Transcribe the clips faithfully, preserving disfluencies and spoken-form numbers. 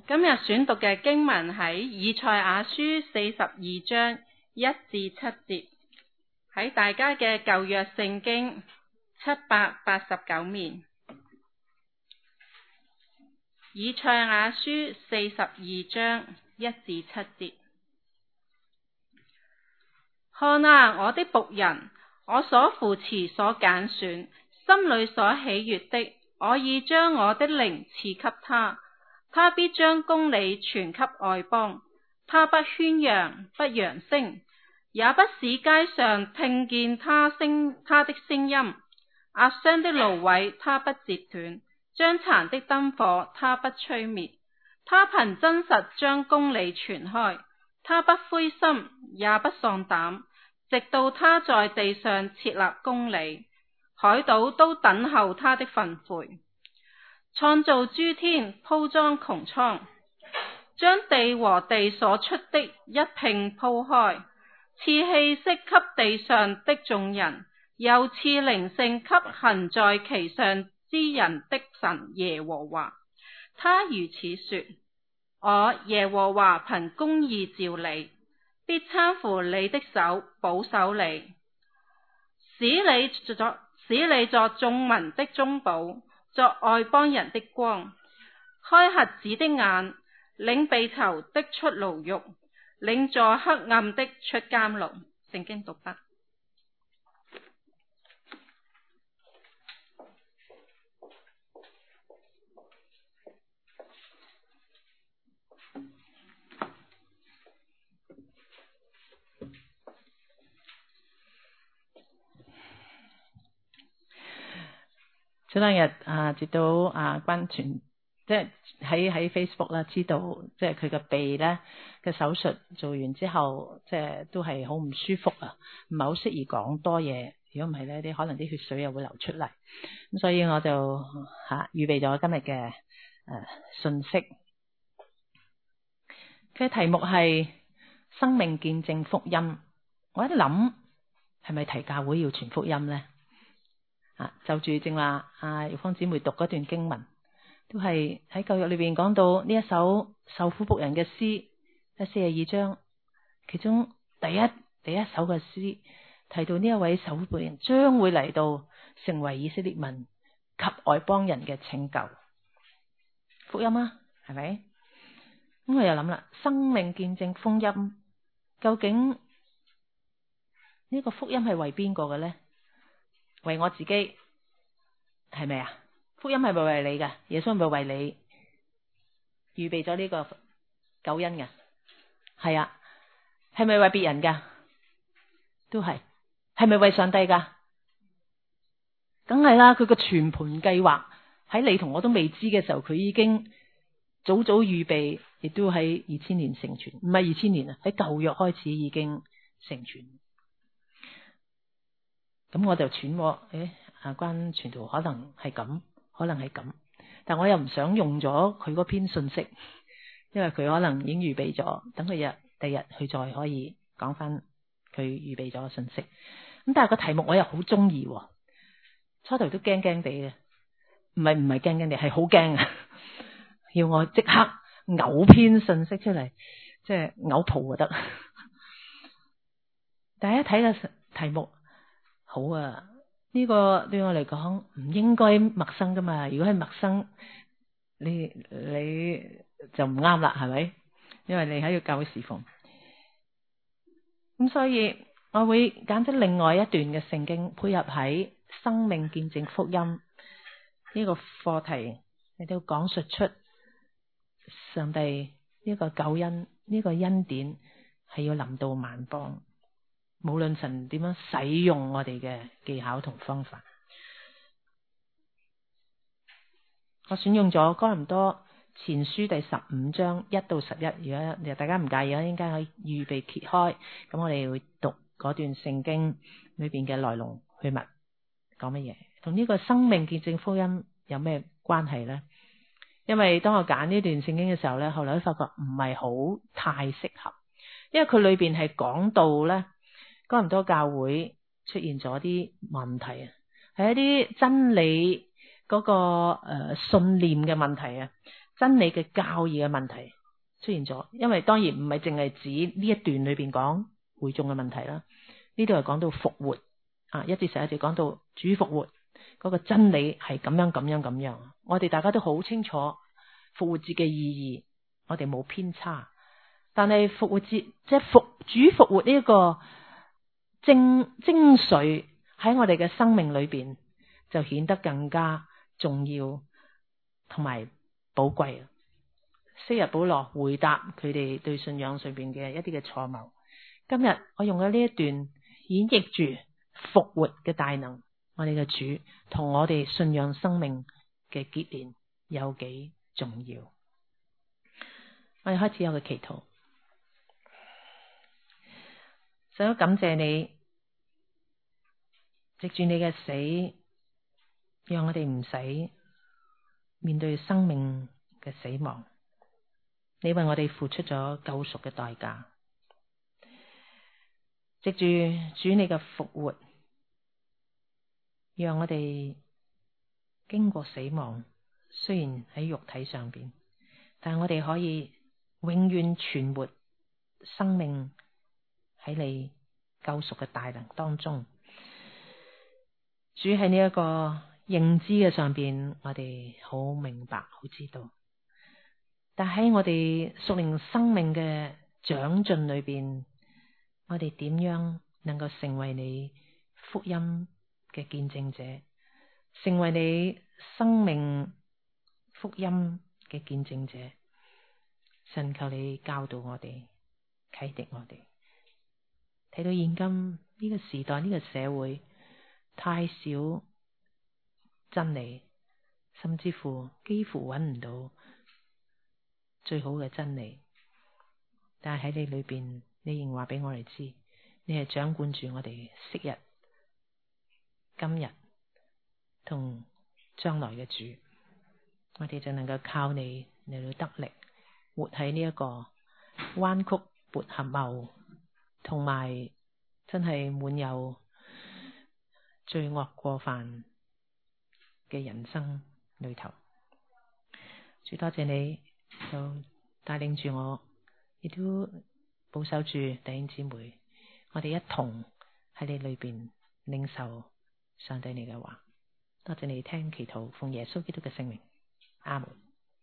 今日選讀嘅經文喺以賽亞書四十二章一至七節，喺大家嘅舊約聖經七百八十九面。以賽亞書四十二章一至七節。看啊，我的僕人，我所扶持所揀選，心裏所喜悅的，我已將我的靈賜給他。他必將公理傳給外邦，他不喧嚷，不揚聲，也不使街上聽見他聲他的聲音。壓傷的蘆葦他不折斷，將殘的燈火他不吹滅。他憑真實將公理傳開，他不灰心也不喪膽，直到他在地上設立公理，海島都等候他的訓誨。創造諸天，鋪裝穹蒼，將地和地所出的一併鋪開，賜氣息給地上的眾人，又賜靈性給行在其上之人的神耶和華。他如此說：我耶和華憑公義召你，必攙扶你的手，保守你，使你作使你作眾民的中保，作外邦人的光，開瞎子的眼，領被囚的出牢獄，領坐黑暗的出監牢。聖經讀畢。 前兩日啊，接到啊關傳，即係喺喺 Facebook 啦，知道即係佢個鼻咧嘅手術做完之後，即係都係好唔舒服啊，唔係好適宜講多嘢。如果唔係咧，啲可能啲血水又會流出嚟。咁所以我就吓、啊、預備咗今日嘅誒信息。佢嘅題目係生命見證福音。我一諗係咪提教會要傳福音咧？啊，就住正話啊，玉芳姊妹讀嗰段經文，都係喺舊約裏邊講到呢一首受苦僕人嘅詩，喺四十二章，其中第一第一首嘅詩提到呢一位受苦僕人將會嚟到成為以色列民及外邦人嘅拯救福音啊，係咪？咁我又諗啦，生命見證福音，究竟呢個福音係為邊個嘅咧？為我自己係咪啊？福音係咪為你嘅？耶穌係咪為你預備咗呢個救恩嘅？係啊。係咪為別人噶？都係。係咪為上帝噶？梗係啦，佢個全盤計劃喺你同我都未知嘅時候，佢已經早早預備，亦都喺二千年成全。唔係二千年啊，喺舊約開始已經成全。咁我就揣摩，誒，啊關傳道可能係咁，可能係咁，但我又唔想用咗佢嗰篇信息，因為佢可能已經預備咗，等佢日第日佢再可以講翻佢預備咗嘅信息。咁但係個題目我又好中意，初頭都驚驚地嘅，唔係唔係驚驚地，係好驚啊！要我即刻嘔篇信息出嚟，即係嘔泡就得。大家睇個題目。好啊，呢個對我嚟講唔應該陌生噶嘛。如果係陌生，你你就唔啱啦，係咪？因為你喺個教會侍奉。咁所以我會揀咗另外一段嘅聖經配合喺生命見證福音呢個課題，嚟到講述出上帝呢個救恩，呢個恩典係要臨到萬邦。無論神點樣使用我哋嘅技巧同方法，我選用咗哥林多前書第十五章一到十一。如果大家唔介意，我應該可以預備揭開，咁我哋會讀嗰段聖經裏邊嘅來龍去脈，講乜嘢，同呢個生命見證福音有咩關係呢？因為當我揀呢段聖經嘅時候呢，後來都發覺唔係好太適合，因為佢裏邊係講到呢。哥林多教會出現咗啲問題啊，係一啲真理嗰、那個誒、呃、信念嘅問題啊， 真理嘅教義嘅問題出現咗。因為當然唔係淨係指呢一段裏邊講會眾嘅問題啦，呢度係講到復活啊，一至十一節講到主復活嗰個真理係咁樣咁樣咁樣。我哋大家都好清楚復活節嘅意義，我哋冇偏差。但係復活節即係復主復活呢一個精精髓喺我哋嘅生命裏邊就顯得更加重要同埋寶貴。昔日保羅回答佢哋對信仰上邊嘅一啲嘅錯謬，今日我用咗呢一段演繹住復活嘅大能，我哋嘅主同我哋信仰生命嘅結連有幾重要。我哋開始有個祈禱。想感謝你，藉住你嘅死，讓我哋唔使面對生命嘅死亡。你為我哋付出咗救贖嘅代價，藉住主你嘅復活，讓我哋經過死亡，雖然喺肉體上邊，但係我哋可以永遠存活生命。喺你救贖嘅大能當中，主喺呢一個認知嘅上邊，我哋好明白、好知道。但喺我哋屬靈生命嘅長進裏邊，我哋點樣能夠成為你福音嘅見證者，成為你生命福音嘅見證者？神，求你教導我哋，啟迪我哋。睇到現今呢個時代，呢個社會太少真理，甚至乎幾乎揾唔到最好嘅真理。但係喺你裏邊，你仍話俾我哋知，你係掌管住我哋昔日、今日同將來嘅主。我哋就能夠靠你嚟到得力，活喺呢一個彎曲悖謬同埋真係滿有罪惡過犯嘅人生裏頭。主，多謝你就帶領住我，亦都保守住弟兄姊妹，我哋一同喺你裏邊領受上帝你嘅話。多謝你聽祈禱，奉耶穌基督嘅聖名，阿門。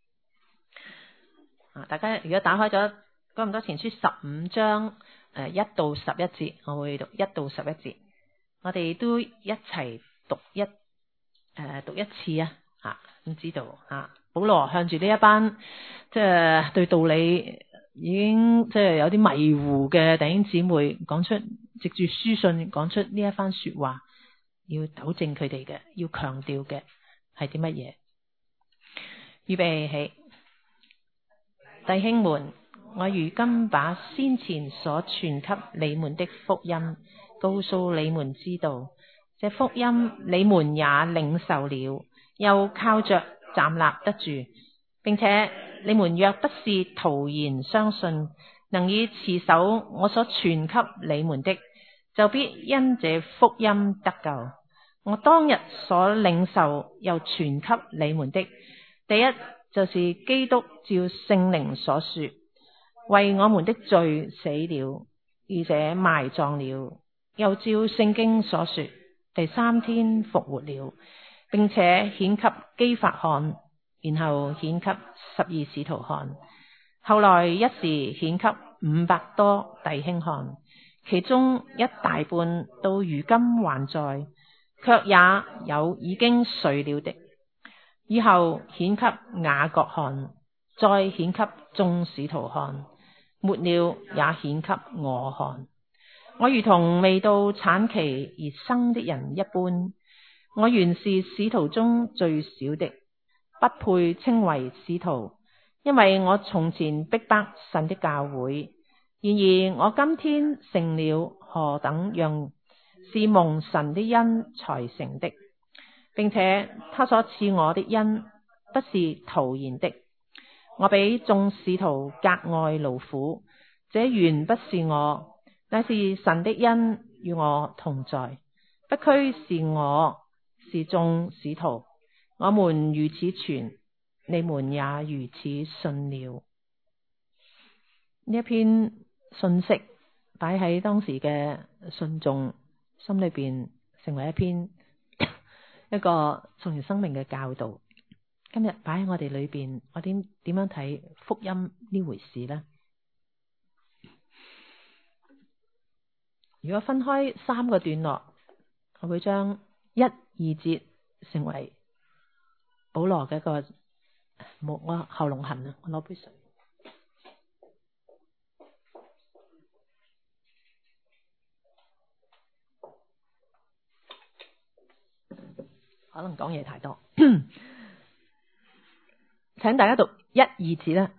啊，大家如果打開咗哥林多前書十五章誒一到十一節，我會讀一到十一節，我哋都一齊讀一誒、呃、讀一次啊！吓，咁知道啊，保羅向住呢一班即係對道理已經即係有啲迷糊嘅弟兄姊妹，講出藉住書信講出呢一番說話，要糾正佢哋嘅，要強調嘅係啲乜嘢？預備起，弟兄們，我如今把先前所傳給你們的福音告訴你們知道，這福音你們也領受了，又靠着站立得住，並且你們若不是徒然相信，能以持守我所傳給你們的，就必因這福音得救。我當日所領受又傳給你們的，第一就是基督照聖靈所說，為我們的罪死了，而且埋葬了，又照聖經所說，第三天復活了，並且顯給基法看，然後顯給十二使徒看，後來一時顯給五百多弟兄看，其中一大半到如今還在，卻也有已經睡了的。以後顯給雅各看，再顯給眾使徒看，末了也顯給我看。我如同未到產期而生的人一般，我原是使徒中最小的，不配稱為使徒，因為我從前逼迫神的教會。然而我今天成了何等樣，是蒙神的恩才成的，並且他所賜我的恩不是徒然的。我比眾使徒格外勞苦，這原不是我，乃是神的恩與我同在。不拘是我是眾使徒，我們如此傳， 你們也如此信了。呢一篇信息擺喺當時嘅信眾心裏邊，成為一篇一個從前生命嘅教導。今日擺喺我哋裏邊，我點點樣睇福音呢回事呢？如果分開三個段落，我會將一、二節成為保羅嘅一個，冇，我喉嚨痕啊，我攞杯水。可能講嘢太多，請大家讀一、二節啦。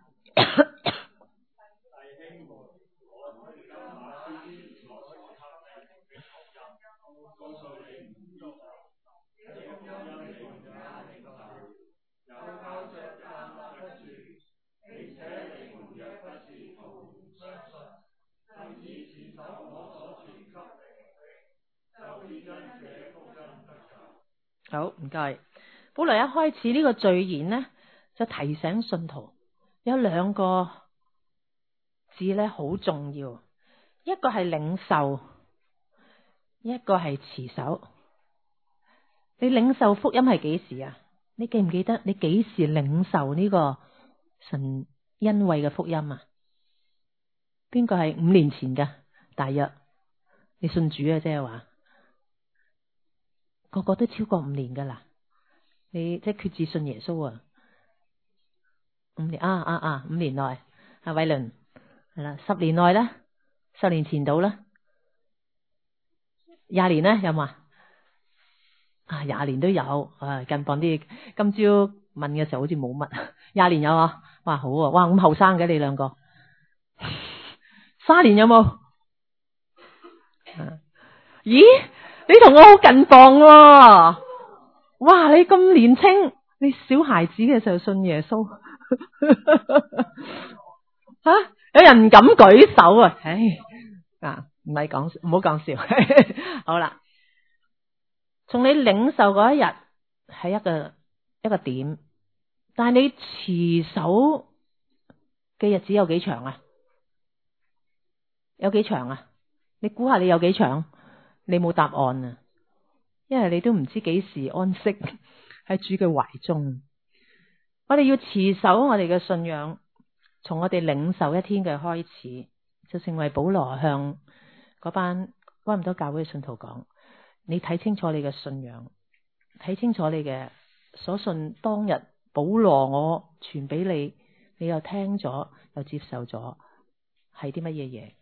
好，唔該。保羅一開始呢個序言呢，就提醒信徒有兩個字呢好重要，一個係領受，一個係持守。你領受福音係幾時啊？你記唔記得你幾時領受呢個神恩惠嘅福音啊？邊個係五年前㗎？大約你信主啊，即係話個個都超過五年噶啦。你即係決志信耶穌啊，五年啊啊啊，五年內阿偉倫係啦，十年內咧，十年前到啦，廿年咧有冇啊？啊，廿年都有啊，近磅啲。今朝問嘅時候好似冇乜，廿年有啊？哇，好啊，哇咁後生嘅你兩個，卅年有冇？咦，你同我好近磅喎！哇，你咁年輕，你小孩子嘅時候信耶穌，吓、啊、有人唔敢舉手啊！唉，啊，唔係講，唔好講笑。好啦，從你領受嗰一日係一個一個點，但係你持守嘅日子有幾長啊？有幾長啊？你估下你有幾長？你冇答案啊，因為你都唔知幾時安息喺主嘅懷中。我哋要持守我哋嘅信仰，從我哋領受一天嘅開始，就成為保羅向嗰班哥林多教會嘅信徒講：你睇清楚你嘅信仰，睇清楚你嘅所信。當日保羅我傳俾你，你又聽咗又接受咗，係啲乜嘢嘢？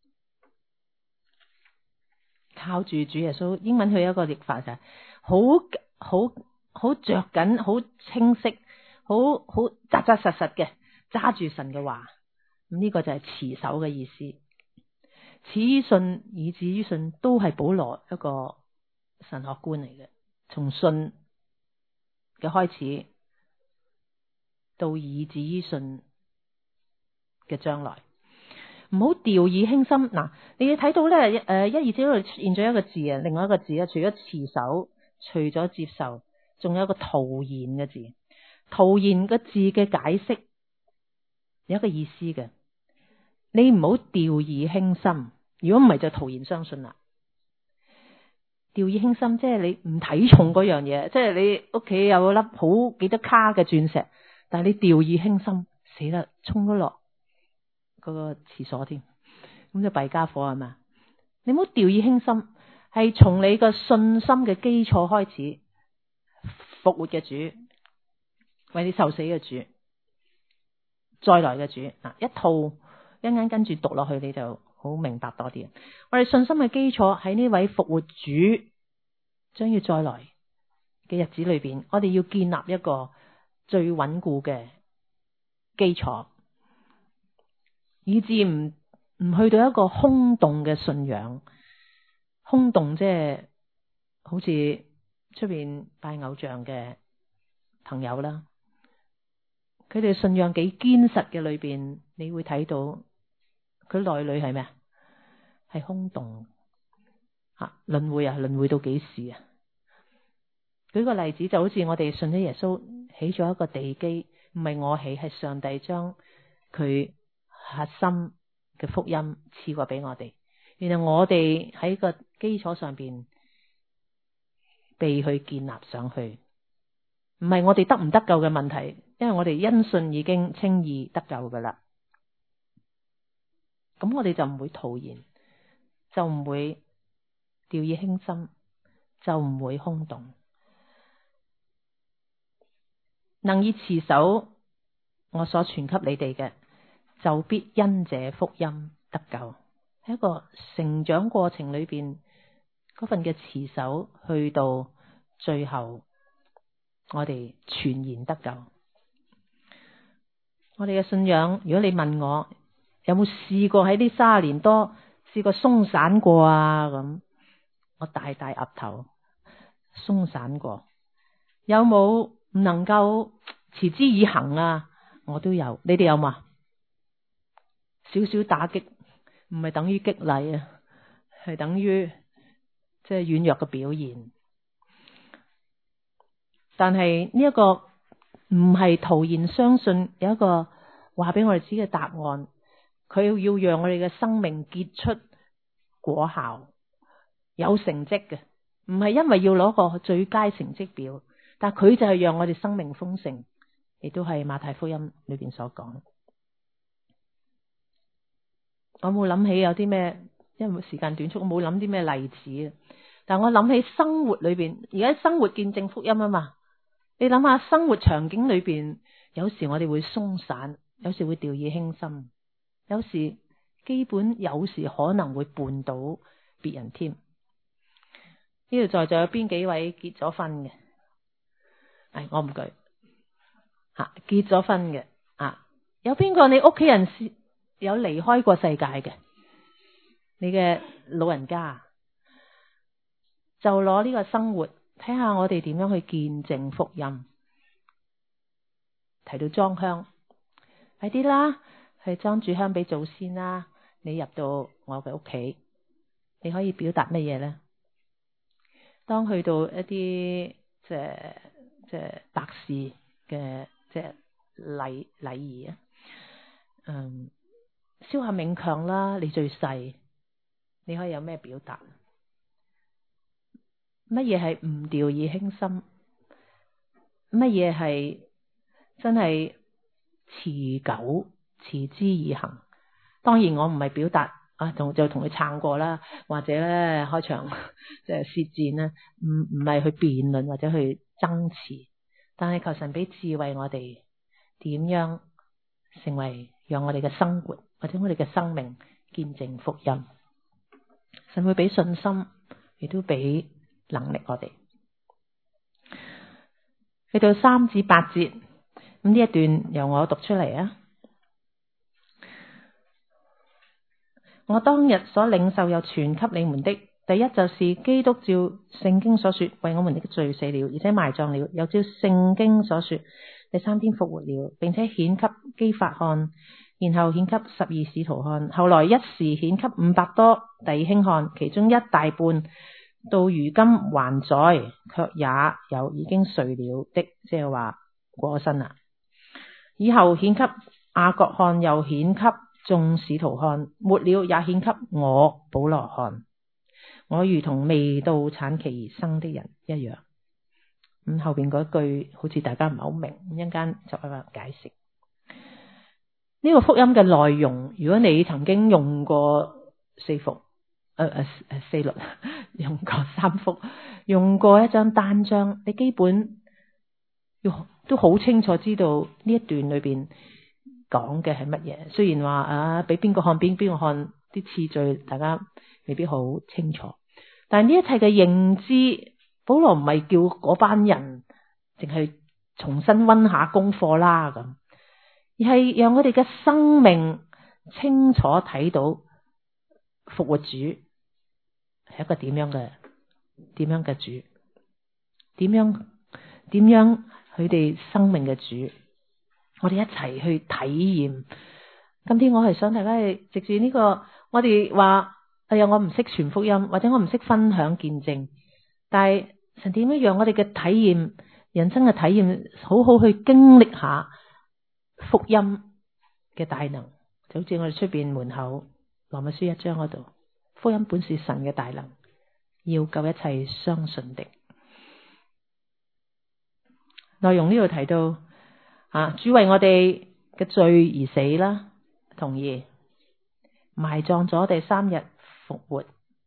靠住主耶穌，英文佢有一個譯法就係好好好着緊，好清晰，好好扎扎實實嘅揸住神嘅話。咁呢個就係持守嘅意思。此於信以至於信都係保羅一個神學觀嚟嘅，從信嘅開始到以至於信嘅將來。唔好掉以輕心。嗱，你要睇到咧，誒，一二節嗰度出現咗一個字啊，另外一個字啊，除咗持守，除咗接受，仲有一個徒然嘅字。徒然個字嘅解釋有一個意思嘅，你唔好掉以輕心。如果唔係就徒然相信啦。掉以輕心即係你唔睇重嗰樣嘢，即係你屋企有粒好幾多卡嘅鑽石，但係你掉以輕心，死啦，衝咗落嗰個廁所添，咁就弊家伙係嘛？你唔好掉以輕心，係從你個信心嘅基礎開始，復活嘅主，為你受死嘅主，再來嘅主，嗱，一套一陣跟住讀落去，你就好明白多啲。我哋信心嘅基礎喺呢位復活主將要再來嘅日子裏邊，我哋要建立一個最穩固嘅基礎。以至唔唔去到一個空洞嘅信仰，空洞即係好似出邊拜偶像嘅朋友啦，佢哋信仰幾堅實嘅裏邊，你會睇到佢內裏係咩啊？係空洞啊！輪迴啊，輪迴到幾時啊？舉個例子，就好似我哋信咗耶穌， 起咗一個地基，唔係我起，係上帝將佢核心嘅福音賜過俾我哋。然後我哋喺個基礎上邊被去建立上去，唔係我哋得唔得救嘅問題，因為我哋因信已經稱義得救噶啦。咁我哋就唔會徒然，就唔會掉以輕心，就唔會空洞，能以持守我所傳給你哋嘅，就必因這福音得救。喺一個成長過程裏邊，嗰份嘅持守去到最後，我哋全然得救。我哋嘅信仰，如果你問我有冇試過喺呢三十年多試過鬆散過啊？咁我大大岌頭，鬆散過。有冇唔能夠持之以恆啊？我都有。你哋有嘛？少少打擊唔係等於激勵啊，係等於即係軟弱嘅表現。但係呢一個唔係徒然相信，有一個話俾我哋知嘅答案。佢要讓我哋嘅生命結出果效，有成績嘅，唔係因為要攞個最佳成績表，但佢就係讓我哋生命豐盛，亦都係馬太福音裏邊所講。我冇諗起有啲咩，因為時間短促，我冇諗啲咩例子。但我諗起生活裏邊，而家生活見證福音啊嘛。你諗下生活場景裏邊，有時我哋會鬆散，有時會掉以輕心。有時基本有時可能會絆倒別人添。呢度在座有邊幾位結咗婚嘅？唉，我唔舉吓，結咗婚嘅啊，有邊個你屋企人有離開過世界嘅？你嘅老人家就攞呢個生活睇下我哋點樣去見證福音。提到裝香，快啲啦！去裝住香俾祖先啦！你入到我嘅屋企，你可以表達乜嘢呢？當去到一啲即係即係白事嘅即係禮禮儀啊，嗯，燒下冥鏹啦！你最細，你可以有咩表達？乜嘢係唔掉以輕心？乜嘢係真係持久？持之以恆。當然我唔係表達啊，同就同佢撐過啦，或者咧開場即係舌戰咧，唔唔係去辯論或者去爭持，但係求神俾智慧我哋點樣成為讓我哋嘅生活或者我哋嘅生命見證福音。神會俾信心，亦都俾能力我哋。去到三至八節，咁呢一段由我讀出嚟啊。我當日所領受又傳給你們的，第一就是基督照聖經所說為我們的罪死了，而且埋葬了，又照聖經所說第三天復活了，並且顯給基法看，然後顯給十二使徒看，後來一時顯給五百多弟兄看，其中一大半到如今還在，卻也有已經睡了的，即係話過身啦。以後顯給雅各看，又顯給眾使徒看，末了也顯給我保羅看。我如同未到產期而生的人一樣。咁、嗯、後邊嗰句好似大家唔係好明，一陣間就一個解釋。呢、這個福音嘅內容，如果你曾經用過四福，誒誒誒四律，用過三福，用過一張單張，你基本要都好清楚知道呢一段裏邊講嘅係乜嘢。雖然話啊，俾邊個看邊邊個看啲次序，大家未必好清楚。但係呢一切嘅認知，保羅唔係叫嗰班人淨係重新溫下功課啦咁，而係讓我哋嘅生命清楚睇到復活主係一個點樣嘅點樣嘅主，點樣點樣佢哋生命嘅主。我哋一齊去體驗。今天我係想大家係藉住呢個，我哋話哎呀，我唔識傳福音，或者我唔識分享見證，但係神點樣讓我哋嘅體驗人生嘅體驗，好好去經歷下福音嘅大能。就好似我哋出邊門口羅馬書一章嗰度，福音本是神嘅大能，要救一切相信的。內容呢度提到啊，主為我哋嘅罪而死啦，同意埋葬咗，第三日復活。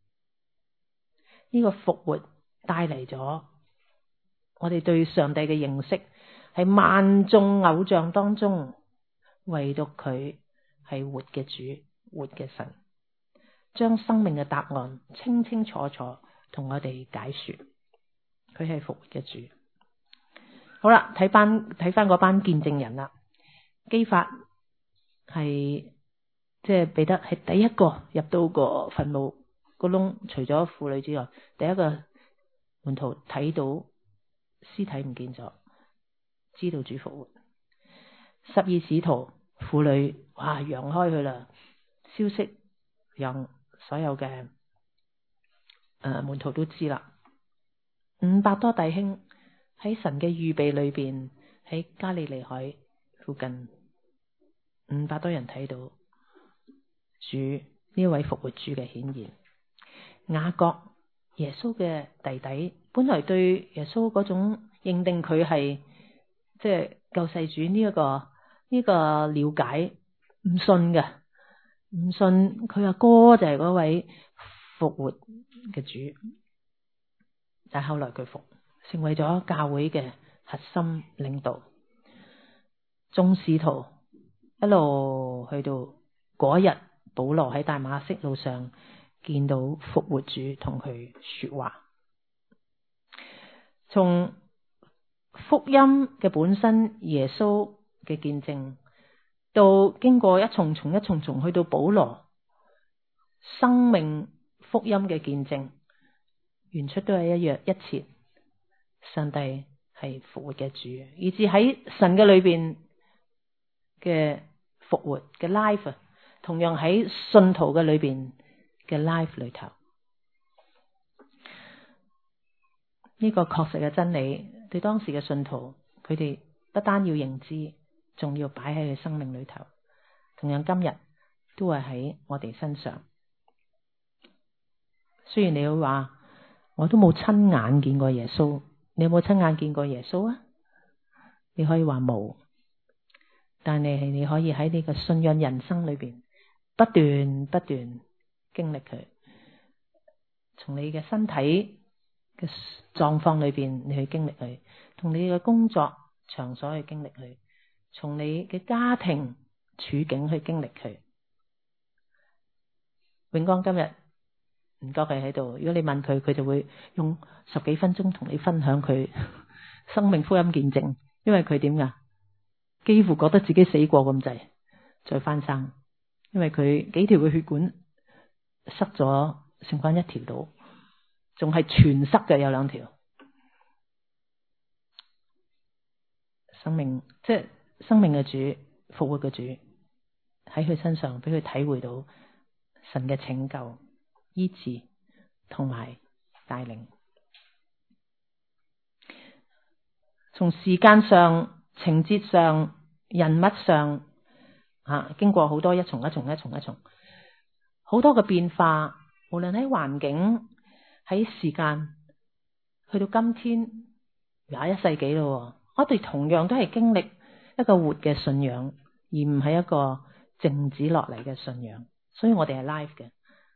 呢個復活帶嚟咗我哋對上帝嘅認識，喺萬眾偶像當中，唯獨佢係活嘅主，活嘅神，將生命嘅答案清清楚楚同我哋解說，佢係復活嘅主。好啦，睇班睇翻嗰班見證人啦。基法係即係彼得係第一個入到個墳墓個窿，除咗婦女之外，第一個門徒睇到屍體唔見咗，知道主復活。十二使徒婦女哇揚開佢啦，消息讓所有嘅誒、呃、門徒都知啦。五百多弟兄喺神嘅預備裏邊，喺加利利海附近，五百多人睇到主呢位復活主嘅顯現。雅各耶穌嘅弟弟，本來對耶穌嗰種認定佢係即係救世主呢、這、一個呢、這個了解唔信嘅，唔信佢阿哥就係嗰位復活嘅主。但係後來佢復成為咗教會嘅核心領導，眾使徒一路去到嗰日，保羅喺大馬色路上見到復活主同佢說話。從福音嘅本身，耶穌嘅見證，到經過一重重一重重去到保羅生命福音嘅見證，原出都係一樣一切。上帝係復活嘅主，以至喺神嘅裏邊嘅復活嘅 life， 同樣喺信徒嘅裏邊嘅 life 裏頭，呢、這個確實嘅真理，對當時嘅信徒，佢哋不單要認知，仲要擺喺佢生命裏頭。同樣今日都係喺我哋身上。雖然你會話，我都冇親眼見過耶穌。你有冇親眼見過耶穌啊？你可以話冇，但係你可以喺你嘅信仰人生裏邊不斷不斷經歷佢，從你嘅身體嘅狀況裏邊你去經歷佢，同你嘅工作場所去經歷佢，從你嘅家庭處境去經歷佢。永光今日唔覺佢喺度，如果你問佢，佢就會用十幾分鐘同你分享佢生命福音見證，因為佢點噶，幾乎覺得自己死過咁滯，再翻生，因為佢幾條嘅血管塞咗，剩翻一條到，仲係全塞嘅，有兩條。生命即係生命嘅主，復活嘅主喺佢身上，俾佢體會到神嘅拯救、醫治同埋帶領。從時間上、情節上、人物上啊，經過好多一重一重一重一重好多嘅變化，無論喺環境、喺時間，去到今天廿一世紀咯，我哋同樣都係經歷一個活嘅信仰，而唔係一個靜止落嚟嘅信仰。所以我哋係 live 嘅。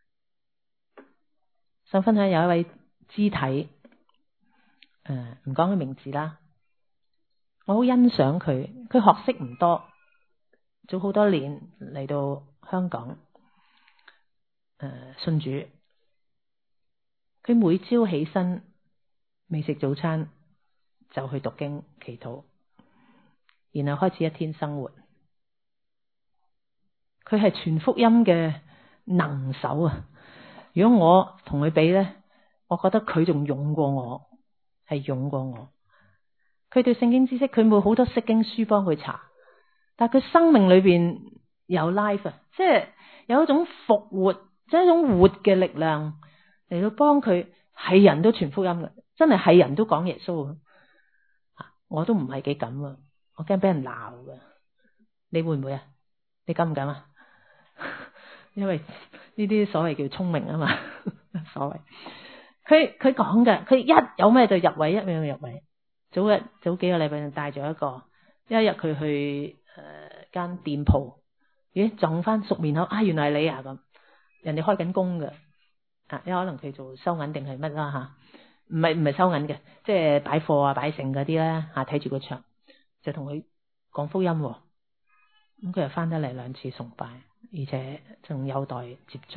想分享有一位肢體，誒唔講佢名字啦，我好欣賞佢，佢學識唔多，早好多年嚟到香港，誒、呃、信主，佢每朝起身未食早餐就去讀經祈禱，然後開始一天生活。佢係全福音嘅能手啊！如果我同佢比咧，我覺得佢仲勇過我，係勇過我。佢對聖經知識，佢冇好多釋經書幫佢查，但係佢生命裏邊有 life 啊，即係有一種復活，即係一種活嘅力量嚟到幫佢，係人都傳福音嘅，真係係人都講耶穌啊！ 我都唔係幾敢啊，我驚俾人鬧噶。你會唔會啊？你敢唔敢啊？因為呢啲所謂叫聰明啊嘛，所謂。佢佢講嘅，佢一有咩就入位，一樣入位。早日早幾個禮拜就帶咗一個，一日佢去誒間店鋪，咦撞翻熟面口，啊原來係你啊咁，人哋開緊工嘅，啊因為可能佢做收銀定係乜啦吓，唔係唔係收銀嘅，即係擺貨啊擺成嗰啲咧吓，睇住個場就同佢講福音，咁佢又翻得嚟兩次崇拜，而且仲有待接觸。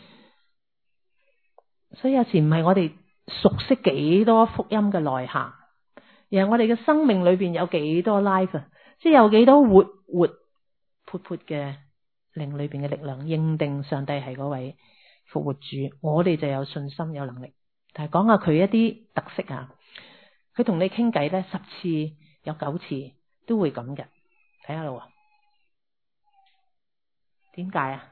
所以有時唔係我哋熟悉幾多福音嘅內涵，而係我哋嘅生命裏邊有幾多 life， 即係有幾多活活潑潑嘅靈裏邊嘅力量，認定上帝係嗰位復活主，我哋就有信心有能力。但係講下佢一啲特色啊，佢同你傾偈咧，十次有九次都會咁嘅，睇下咯。點解啊？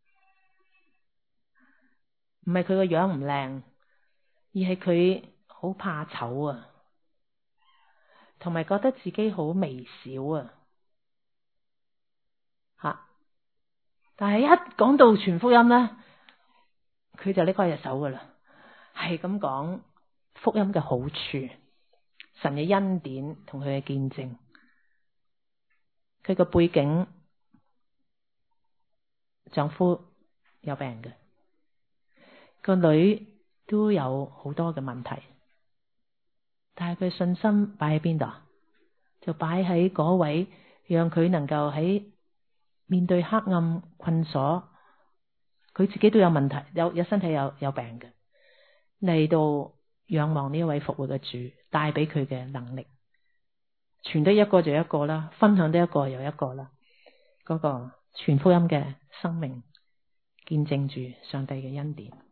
唔係佢個樣唔靚，而係佢好怕醜啊，同埋覺得自己好微小啊，吓！但係一講到傳福音咧，佢就拎開隻手噶啦，係咁講福音嘅好處，神嘅恩典同佢嘅見證。佢個背景，丈夫有病嘅。個女都有好多嘅問題，但係佢信心擺喺邊度？就擺喺嗰位讓佢能夠喺面對黑暗困鎖，佢自己都有問題，有有身體有有病嘅，嚟到仰望呢一位復活嘅主帶俾佢嘅能力，傳得一個就一個啦，分享得一個又一個啦，嗰個傳福音嘅生命見證住上帝嘅恩典。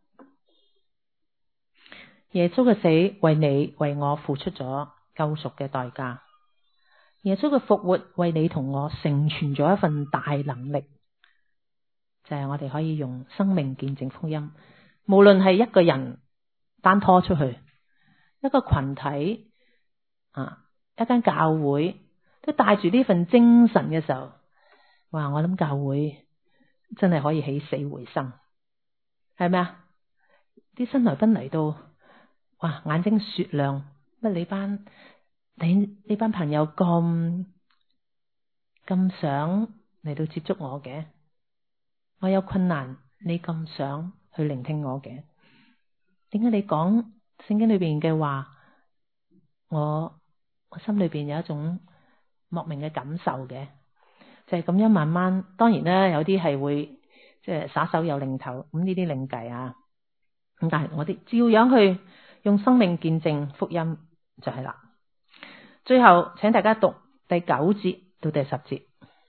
耶穌嘅死為你為我付出咗救贖嘅代價，耶穌嘅復活為你同我成全咗一份大能力，就係我哋可以用生命見證福音。無論係一個人單拖出去，一個群體啊，一間教會都帶住呢份精神嘅時候，哇！我諗教會真係可以起死回生，係咪啊？啲新來賓嚟到，哇！眼睛雪亮，乜你班你呢班朋友咁咁想嚟到接觸我嘅？我有困難，你咁想去聆聽我嘅？點解你講聖經裏邊嘅話，我我心裏邊有一種莫名嘅感受嘅，就係咁樣慢慢。當然啦，有啲係會即係耍手有擰頭，咁呢啲另計啊。咁但係我哋照樣去用生命見證福音就係啦。最後請大家讀第九節到第十節，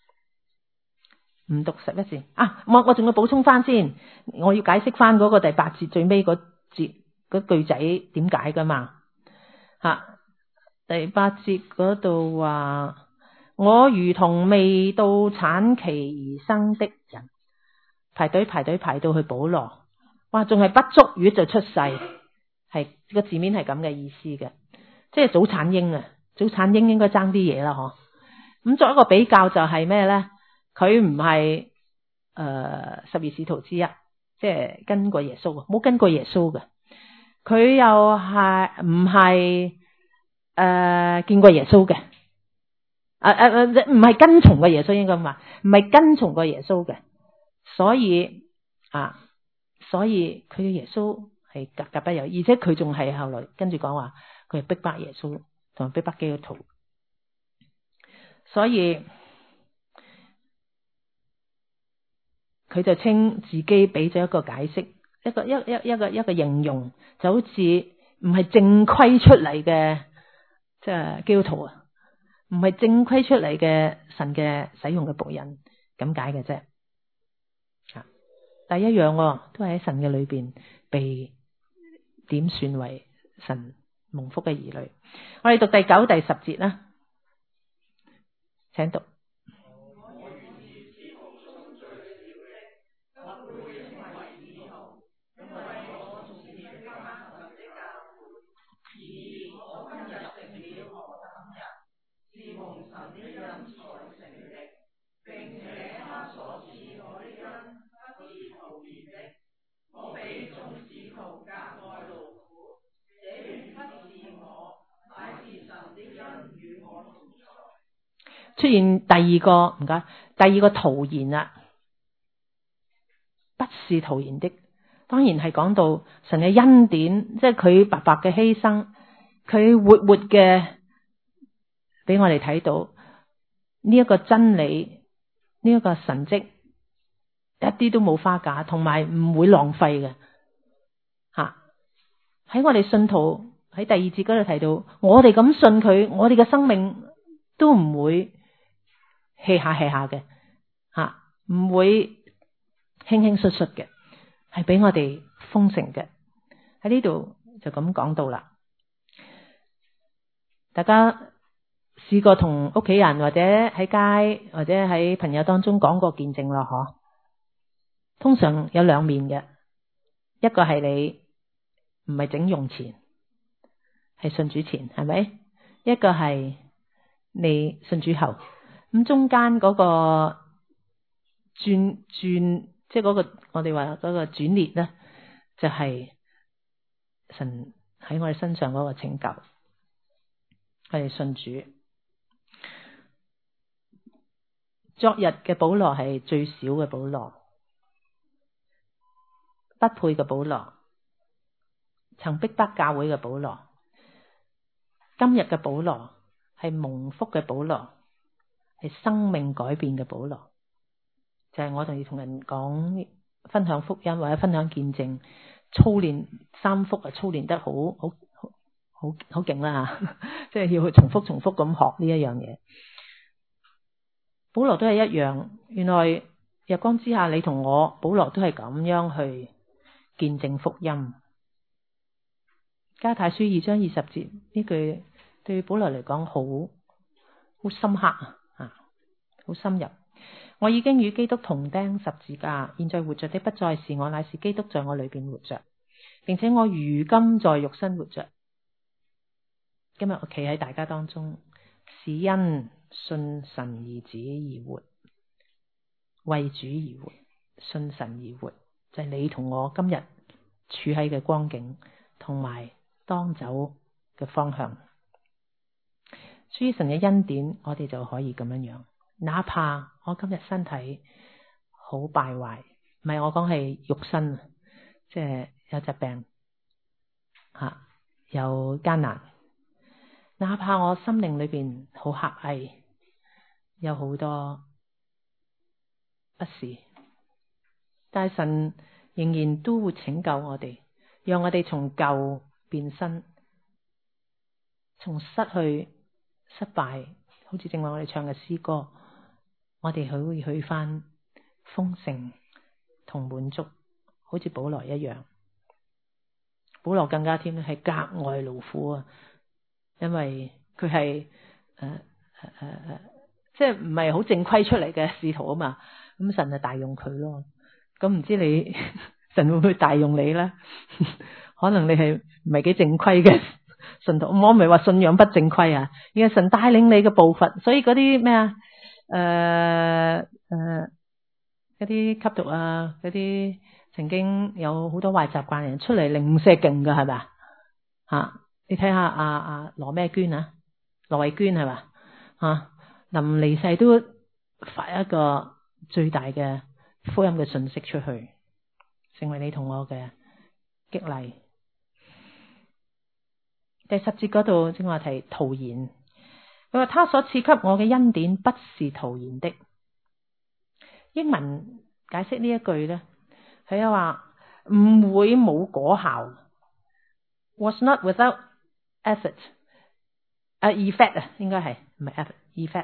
唔讀十一節啊！我我仲要補充翻先，我要解釋翻嗰個第八節最尾嗰節嗰句仔點解噶嘛吓、啊？第八節嗰度話，我如同未到產期而生的人，排隊排隊排到去保羅。哇，仲係不足月就出世，係個字面係咁嘅意思嘅，即係早產嬰啊！早產嬰應該爭啲嘢啦，嗬。咁作一個比較就係咩咧？佢唔係誒十二使徒之一，即係跟過耶穌，冇跟過耶穌嘅。佢又係唔係誒見過耶穌嘅？誒誒誒，唔係跟從過耶穌，應該話唔係跟從過耶穌嘅。所以啊。所以佢嘅耶穌係格格不入，而且佢仲係後來跟住講話，佢係逼迫耶穌同埋逼迫基督徒。所以佢就稱自己俾咗一個解釋，一個一一一個一個形容，就好似唔係正規出嚟嘅，即係基督徒啊，唔係正規出嚟嘅神嘅使用嘅僕人咁解嘅啫。第一樣都係喺神嘅裏邊被點算為神蒙福嘅兒女。我哋讀第九、第十節啦，請讀。 出現第二個唔該，第二個徒然啦，不是徒然的。當然係講到神嘅恩典，即係佢白白嘅犧牲，佢活活嘅俾我哋睇到呢一個真理，呢一個神蹟一啲都冇花假，同埋唔會浪費嘅吓。喺我哋信徒喺第二節嗰度提到，我哋咁信佢，我哋嘅生命都唔會氣下氣下嘅吓，唔會輕輕率率嘅，係俾我哋豐盛嘅。喺呢度就咁講到啦。大家試過同屋企人或者喺街或者喺朋友當中講過見證咯，嗬？通常有兩面嘅，一個係你唔係整容前，係信主前，係咪？一個係你信主後，咁中間嗰個轉轉，即係嗰個我哋話嗰個轉捩咧，就係神喺我哋身上嗰個拯救，我哋信主。昨日嘅保羅係最少嘅保羅，不配嘅保羅，曾逼迫教會嘅保羅。今日嘅保羅係蒙福嘅保羅，係生命改變嘅保羅。就係、是、我哋同人講分享福音或者分享見證，操練三福啊，操練得好好好好好勁啦吓，即係要去重複重複咁學呢一樣嘢。保羅都係一樣，原來日光之下，你同我保羅都係咁樣去見證福音。加太書二章二十節呢句對保羅嚟講好好深刻啊，好深入。我已經與基督同釘十字架，現在活着的不再是我，乃是基督在我裏邊活着，並且我如今在肉身活着。今日我企喺大家當中，是因信神兒子而活，為主而活，信神而活，就係、是、你同我今日處喺嘅光景，同埋當走嘅方向。所以神嘅恩典，我哋就可以咁樣樣。哪怕我今日身體好敗壞，唔係我講係肉身，即係有疾病吓，有艱難。哪怕我心靈裏邊好狹隘，有好多不是，但係神仍然都會拯救我哋，讓我哋從舊變新，從失去失敗，好似正話我哋唱嘅詩歌，我哋可以去翻豐盛同滿足，好似保羅一樣。保羅更加添係格外勞苦啊！因為佢係誒誒誒誒，即係唔係好正規出嚟嘅使徒啊嘛，咁神就大用佢咯。咁唔知你神會唔會大用你咧？可能你係唔係幾正規嘅信徒，我唔係話信仰不正規啊，而係神帶領你嘅步伐。所以嗰啲咩啊，誒誒嗰啲吸毒啊，嗰啲曾經有好多壞習慣嘅人出嚟零舍勁噶，係咪啊？你睇下阿阿羅咩娟啊，羅慧娟係嘛啊？臨離世都發一個最大嘅福音嘅信息出去，成為你同我嘅激勵。第十節嗰度正話提徒然，佢話他所賜給我嘅恩典不是徒然的。英文解釋呢一句咧，佢話唔會冇果效 ，was not without effort， 啊 effect 啊，應該係唔係 effort，effect，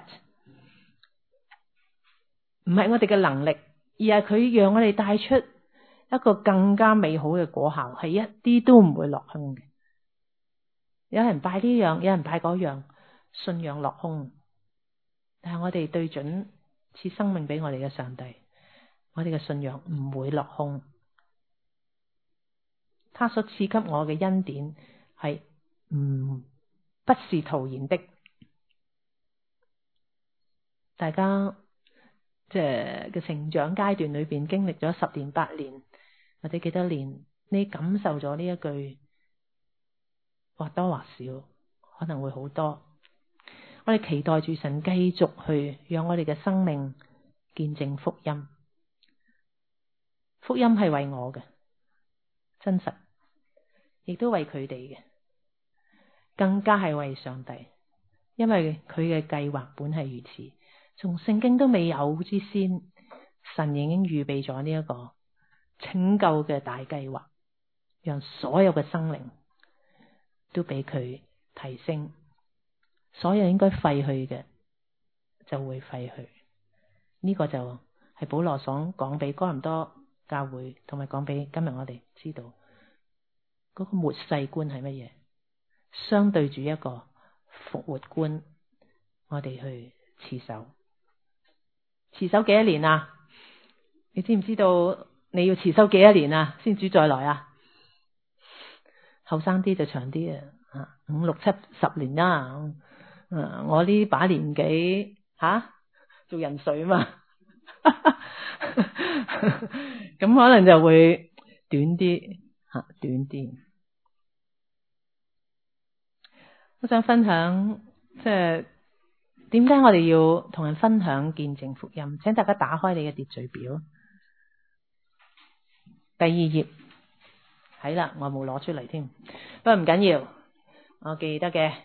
唔係我哋嘅能力，而係佢讓我哋帶出一個更加美好嘅果效，係一啲都唔會落空嘅。有人拜呢樣，有人拜嗰樣，信仰落空，但係我哋對準賜生命俾我哋嘅上帝，我哋嘅信仰唔會落空。他所賜給我嘅恩典係唔不是徒然的。大家即係嘅成長階段裏邊經歷咗十年八年或者幾多年，你感受咗呢一句或多或少可能會好多。 我哋期待住神繼續去讓我哋嘅生命見證福音。福音係為我嘅，真實，亦都為佢哋嘅，更加係為上帝，因為佢嘅計劃本係如此，從聖經都未有之先，神已經預備咗呢一個拯救嘅大計劃，讓所有嘅生靈都俾佢提升，所有應該廢去嘅就會廢去。呢、這個就係保羅所講俾哥林多教會，同埋講俾今日我哋知道嗰、那個末世觀係乜嘢，相對住一個復活觀，我哋去持守。持守幾多年啊？你知唔知道你要持守幾多年啊？先主再來啊？後生啲就長啲啊，五六七十年啦。啊、我呢把年紀吓、啊、做人水嘛，咁可能就會短啲吓、啊，短啲。我想分享即係點解我哋要同人分享見證福音？請大家打開你嘅秩序表，第二頁係啦，我冇攞出嚟添，不過唔緊要，我記得嘅。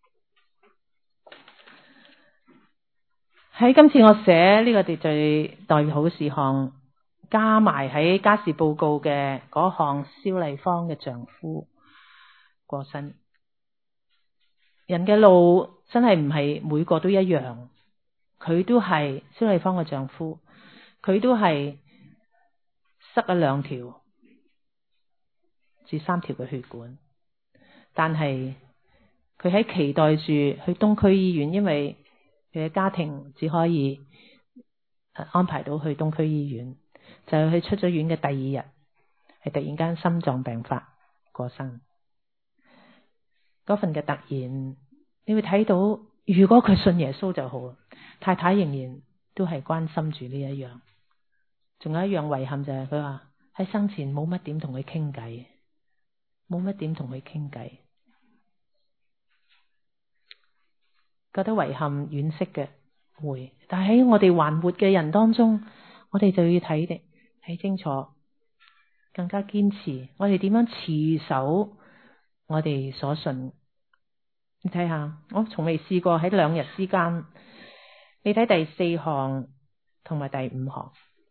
喺今次我寫呢個秩序代禱事項，加埋喺家事報告嘅嗰項，蕭麗芳嘅丈夫過身。人嘅路真係唔係每個都一樣，佢都係蕭麗芳嘅丈夫，佢都係塞咗兩條至三條嘅血管，但係佢喺期待住去東區醫院，因為佢嘅家庭只可以安排到去東區醫院，就係佢出咗院嘅第二日，係突然間心臟病發過身。嗰份嘅突然，你會睇到，如果佢信耶穌就好，太太仍然都係關心住呢一樣。仲有一樣遺憾就係佢話喺生前冇乜點同佢傾偈，冇乜點同佢傾偈，覺得遺憾惋惜嘅會。但係喺我哋還活嘅人當中，我哋就要睇嘅睇清楚，更加堅持我哋點樣持守我哋所信。你睇下，我從未試過喺兩日之間，你睇第四項同埋第五項，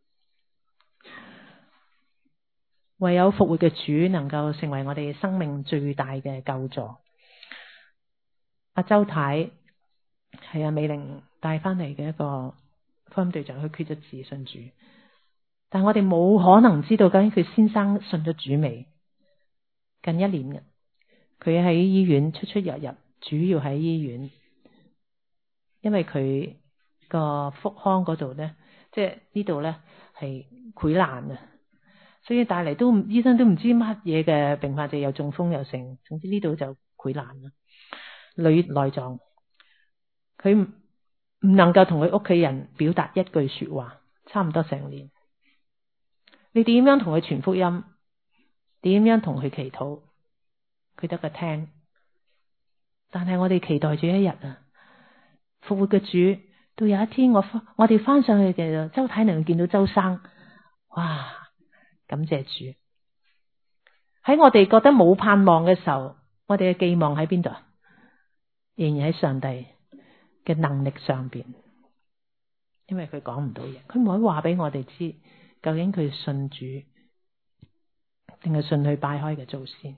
唯有復活嘅主能夠成為我哋生命最大嘅救助。阿周太係阿美玲帶翻嚟嘅一個福音隊長，佢決咗志信主，但我哋冇可能知道究竟佢先生信咗主未。近一年嘅，佢喺醫院出出入入，主要喺醫院，因為佢個腹腔嗰度咧，即係呢度咧係潰爛啊，所以帶嚟都醫生都唔知乜嘢嘅併發症，又中風又成，總之呢度就潰爛啦，內內臟，佢唔唔能夠同佢屋企人表達一句說話，差唔多成年。你點樣同佢傳福音？點樣同佢祈禱？佢得個聽。但係我哋期待住一日啊，復活嘅主到有一天我我哋翻上去嘅周太能見到周生，哇！感謝主。喺我哋覺得冇盼望嘅時候，我哋嘅寄望喺邊度啊？仍然喺上帝嘅能力上邊，因為佢講唔到嘢，佢唔可以話俾我哋知究竟佢信主定係信佢拜開嘅祖先。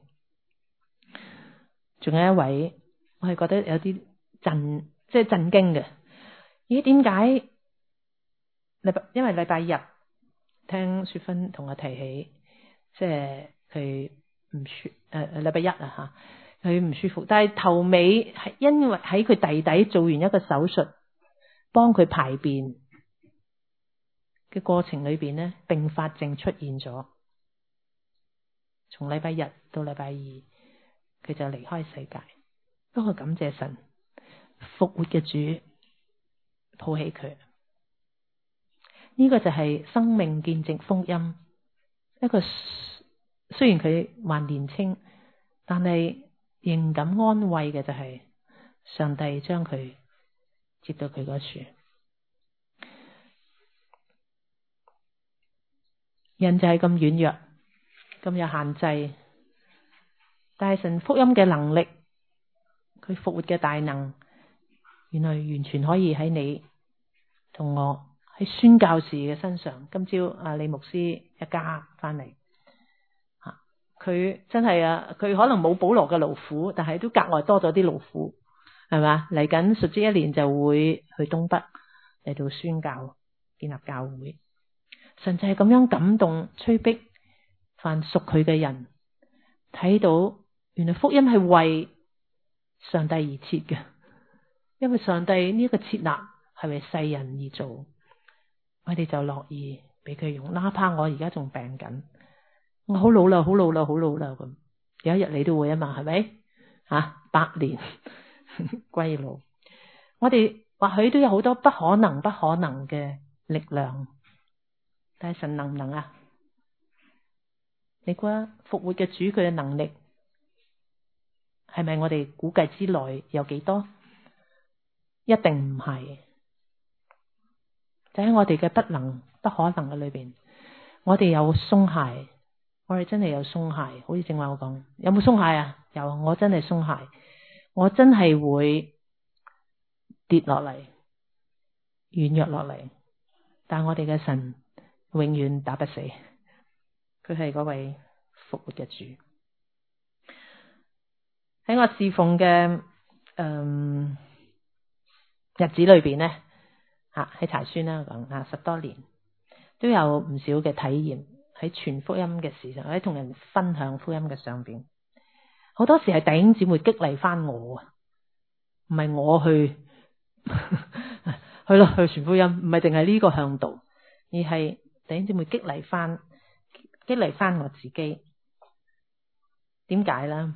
仲有一位。我係覺得有啲震，即係震驚嘅。咦？點解禮拜？因為禮拜日聽雪芬同我提起，即係佢唔舒誒誒禮拜一啊吓，佢唔舒服。但係頭尾係因為喺佢弟弟做完一個手術，幫佢排便嘅過程裏邊咧，併發症出現咗。從禮拜日到禮拜二，佢就離開世界。不過感謝神，復活嘅主抱起佢，呢、這個就係生命見證福音。一個雖然佢還年輕，但係仍感安慰嘅就係上帝將佢接到佢嗰處。人就係咁軟弱，咁有限制，但係神福音嘅能力，佢復活嘅大能，原來完全可以喺你同我喺宣教士嘅身上。今朝阿李牧師一家翻嚟，吓佢真係啊，佢可能冇保羅嘅勞苦，但係都格外多咗啲勞苦，係嘛？嚟緊述職一年就會去東北嚟到宣教，建立教會。神就係咁樣感動催逼凡屬佢嘅人，睇到原來福音係為上帝而設嘅，因為上帝呢個設立係為世人而做，我哋就樂意俾佢用，哪怕我而家仲病緊，我好老啦，好老啦，好老啦咁，有一日你都會啊嘛，係咪啊？百年歸老，我哋或許都有好多不可能、不可能嘅力量。但係神能唔能啊？你估復活嘅主佢嘅能力係咪我哋估計之內有幾多？一定唔係。就喺我哋嘅不能、不可能嘅裏邊，我哋有鬆懈，我哋真係有鬆懈。好似正話我講，有冇鬆懈啊？有，我真係鬆懈，我真係會跌落嚟，軟弱落嚟。但係我哋嘅神永遠打不死，佢係嗰位復活嘅主。喺我侍奉嘅嗯日子裏邊呢，吓喺柴村啦講啊十多年，都有唔少嘅體驗喺傳福音嘅事上，喺同人分享福音嘅上邊，好多時係弟兄姊妹激勵翻我，唔係我去去咯去傳福音，唔係淨係呢個向導，而係弟兄姊妹激勵翻，激勵翻我自己。點解咧？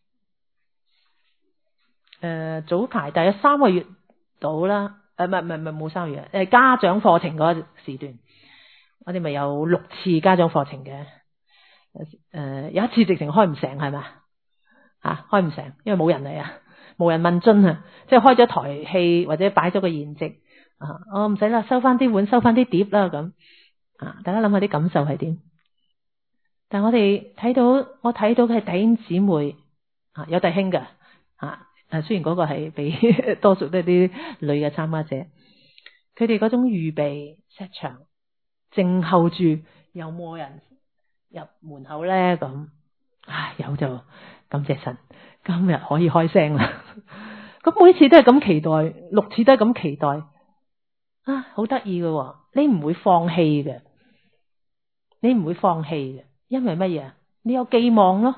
誒、呃，早排大約三個月到啦，誒，唔係唔係唔係冇三個月，誒，家長課程嗰個時段，我哋咪有六次家長課程嘅，誒、呃，有一次直情開唔成係嘛？啊，開唔成，因為冇人嚟啊，冇人問津啊，即係開咗台戲或者擺咗個筵席啊，我唔使啦，收翻啲碗，收翻啲碟啦咁。啊！大家諗下啲感受係點？但係我哋睇到，我睇到嘅係弟兄姊妹啊，有弟兄嘅啊。誒，雖然嗰個係俾多數都係啲女嘅參加者，佢哋嗰種預備 set 場，靜候住有冇人入門口咧咁。唉，有就感謝神，今日可以開聲啦。咁每次都係咁期待，六次都係咁期待。啊，好得意嘅，你唔會放棄嘅，你唔會放棄嘅，因為乜嘢？你有寄望咯。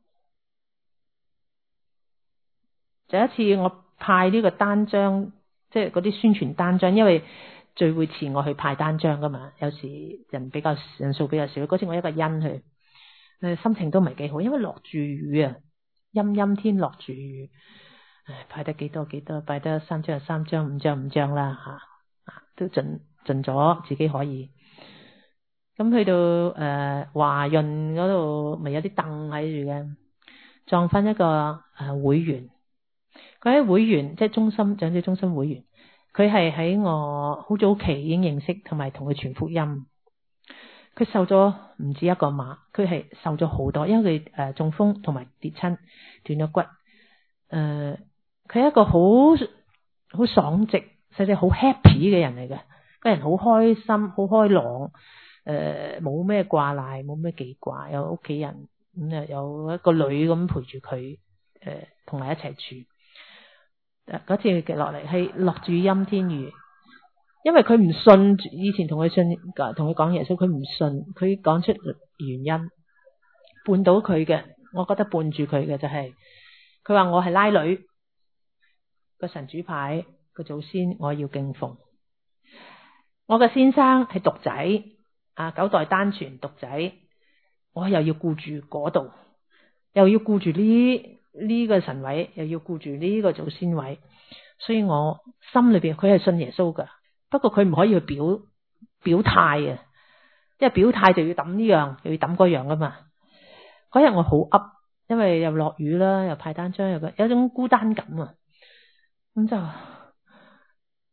就一次我派呢個單張，即係嗰啲宣傳單張，因為聚會前我去派單張噶嘛，有時人比較人數比較少，嗰次我一個人去，誒，心情都唔係幾好，因為落住雨啊，陰陰天落住雨，唉，派得幾多幾多，派得三張就三張，五張五張啦吓。都盡盡咗自己可以，咁去到誒華潤嗰度，咪有啲凳喺住嘅，撞翻一個誒、呃、會員，佢喺會員即係中心長者中心會員，佢係喺我好早期已經認識，同埋同佢傳福音。佢受咗唔止一個碼，佢係受咗好多，因為佢誒、呃、中風同埋跌親斷咗骨。誒、呃，佢係一個好好爽直。細細好 happy 嘅人嚟嘅，個人好開心，好開朗，誒冇咩掛賴，冇咩記掛，有屋企人咁啊、嗯，有一個女咁陪住佢，誒同埋一齊住。嗰、呃、次嘅落嚟係落住陰天雨，因為佢唔信，以前同佢信，同佢講耶穌，佢唔信，佢講出原因，絆到佢嘅，我覺得絆住佢嘅就係、是，佢話我係拉女個神主牌。個祖先我要敬奉，我嘅先生係獨仔啊，九代單傳獨仔，我又要顧住嗰度，又要顧住呢呢個神位，又要顧住呢個祖先位，所以我心裏邊佢係信耶穌噶，不過佢唔可以去表表態啊，因為表態就要抌呢樣，又要抌嗰樣噶嘛。嗰日我好噏，因為又落雨啦，又派單張，又有一種孤單感啊，咁就。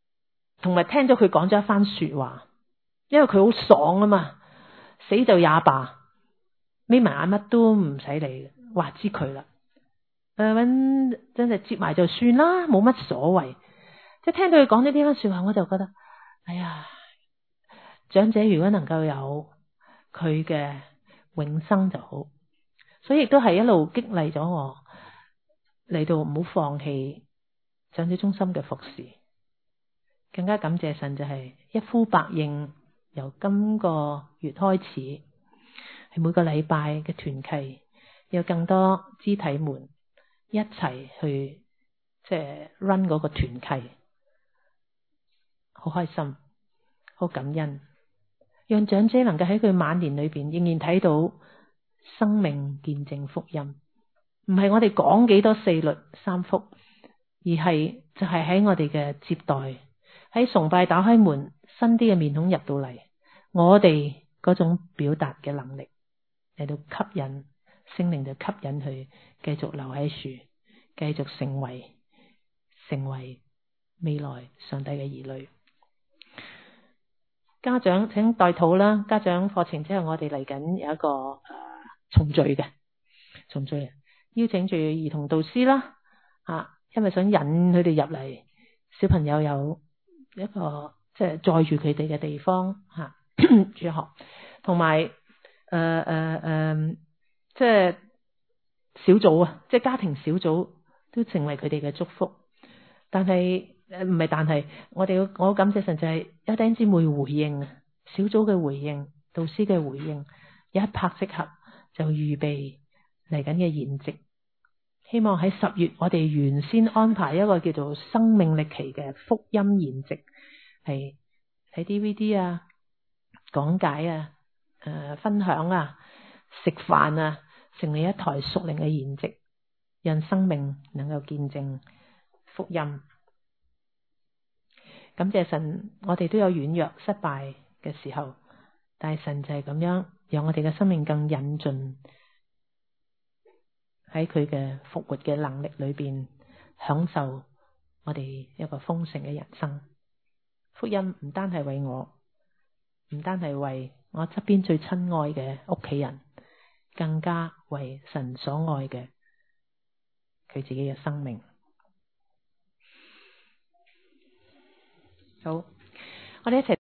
同埋聽咗佢講咗一番說話，因為佢好爽啊嘛，死就也罷，眯埋眼乜都唔使理嘅，話知佢啦。誒，搵真係接埋就算啦，冇乜所謂。即係聽到佢講呢啲番說話，我就覺得，哎呀，長者如果能夠有佢嘅永生就好。所以亦都係一路激勵咗我嚟到唔好放棄長者中心嘅服侍。更加感謝神就係一呼百應，由今個月開始係每個禮拜嘅團契，有更多肢體們一齊去即係 run 嗰個團契，好開心，好感恩，讓長者能夠喺佢晚年裏邊仍然睇到生命見證福音。唔係我哋講幾多四律三福，而係就係喺我哋嘅接待，喺崇拜打開門，新啲嘅面孔入到嚟，我哋嗰種表達嘅能力嚟到吸引聖靈，就吸引佢繼續留喺樹，繼續成為成為未來上帝嘅兒女。家長請代禱啦。家長課程之後，我哋嚟緊有一個誒、呃、重聚嘅重聚，邀請住兒童導師啦，啊，因為想引佢哋入嚟，小朋友有一個即係載住佢哋嘅地方吓、啊、主學，同埋誒誒誒，即係小組啊，即係家庭小組都成為佢哋嘅祝福。但係誒唔係，但係我哋我感謝神就係有弟兄姊妹回應啊，小組嘅回應，導師嘅回應，一拍即合，就預備嚟緊嘅筵席。希望喺十月我哋原先安排一個叫做生命歷奇嘅福音筵席，係睇 D V D 啊、講解啊、誒、呃、分享啊、食飯啊，成為一台屬靈嘅筵席，讓生命能夠見證福音。感謝神，我哋都有軟弱失敗嘅時候，但係神就係咁樣，讓我哋嘅生命更引進喺佢嘅復活嘅能力裏邊，享受我哋一個豐盛嘅人生。福音唔單係為我，唔單係為我側邊最親愛嘅屋企人，更加為神所愛嘅佢自己嘅生命。好，我哋一齊。